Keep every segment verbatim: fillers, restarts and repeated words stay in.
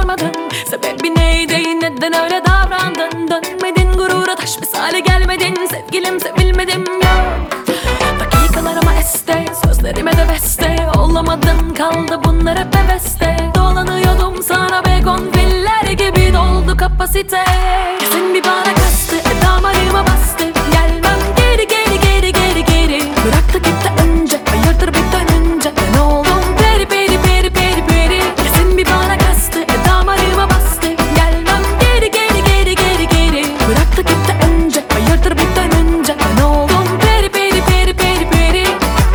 sormadın. Sebebi neydi, neden öyle davrandın? Dönmedin gurura, taş misali gelmedin. Sevgilim, sevilmedim yok. Dakikalarıma este, sözlerime de beste. Olamadın, kaldı bunlar hep heveste. Dolanıyordum sana begonviller gibi, doldu kapasite. Kesin bir bana kastı, e, damarıma bastı. Gelmem geri geri geri geri geri. Bıraktı gitti önce, hayırdır bir dönünce. Ben oldum peri peri peri peri peri. Kesin bir bana kastı, e, damarıma bastı. Gelmem geri geri geri geri geri. Bıraktı gitti önce, hayırdır bir dönünce. Ben oldum peri peri peri peri peri.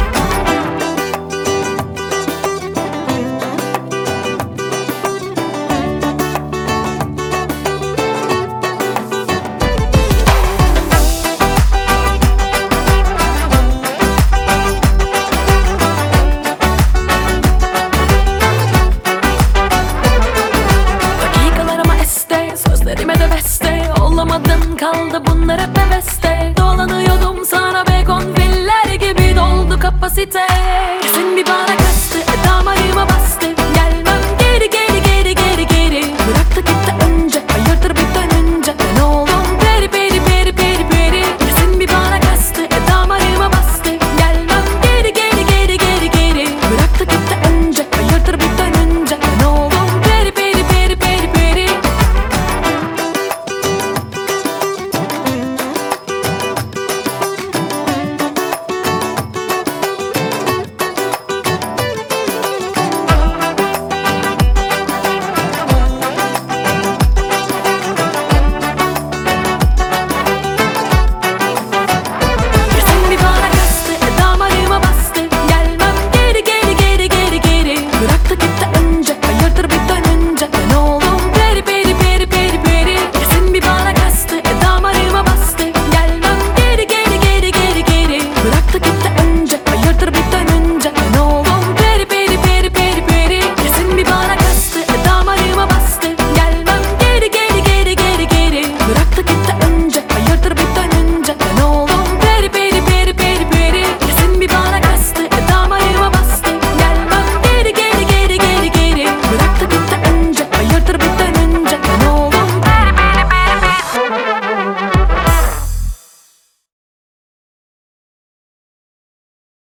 Dakikalarıma este, sözlerime de beste. Olamadın, kaldı bunlar hep heveste. Dolanıyordum sana begonviller gibi, doldu kapasite.